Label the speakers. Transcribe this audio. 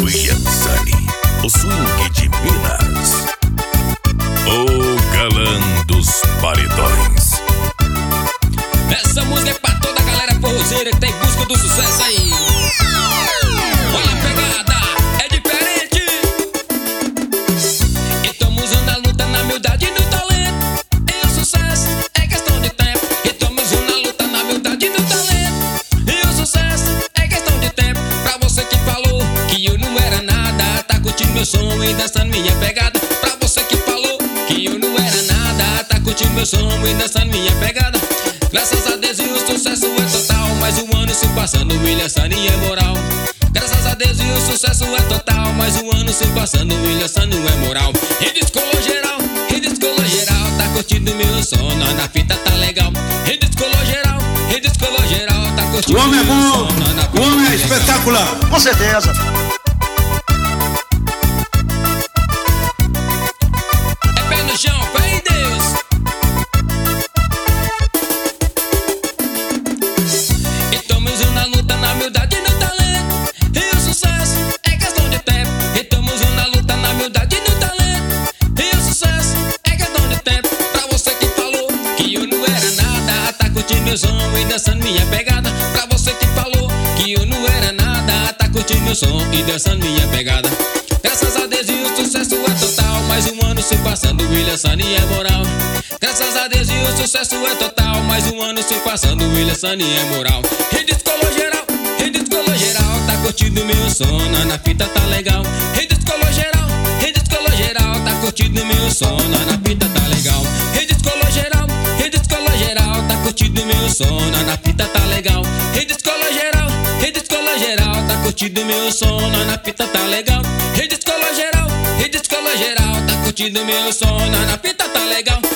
Speaker 1: William Sani, o swing de Minas, o galã dos paredões.
Speaker 2: Essa música é pra toda a galera forrozeira que tá em busca do sucesso aí. Olha a pegada, é diferente. Estamos na luta, na humildade e no talento. E o sucesso é questão de tempo. Estamos na luta, na humildade e no talento. E o sucesso é questão de tempo. Pra você que falou que eu não era nada, tá curtindo meu som e dançando minha pegada. Pra você que falou que eu não era nada, tá curtindo meu som e dançando minha pegada. Graças a Deus e o sucesso é total. Mais um ano se passando, William Sani é moral. Graças a Deus e o sucesso é total. Mais um ano se passando, William Sani é moral. E descolou geral, tá curtindo meu som, na fita tá legal. E descolou geral, tá curtindo
Speaker 3: meu som. O homem é bom, o homem é espetacular.
Speaker 4: Com certeza.
Speaker 2: É pé no chão, fé em Deus. Estamos na luta, na humildade e no talento. E o sucesso é questão de tempo. Estamos na luta, na humildade e no talento. E o sucesso é questão de tempo. Pra você que falou que eu não era nada, tá curtindo meu som e dançando minha pegada. Pra você que falou que eu não era nada, tá curtindo meu som e dançando minha pegada. Graças a Deus e o sucesso é total. Mais um ano se passando, William Sani é moral. Graças a Deus e o sucesso é total. Mais um ano se passando, William Sani é moral. E descolou geral, tá curtindo meu som, na fita tá legal. E descolou geral, tá curtindo meu som, na fita tá legal. E descolou geral, tá curtindo meu som, na fita tá legal. E descolou geral, tá curtindo meu som, na fita tá legal. E descolou geral, tá curtindo meu som, na fita tá legal.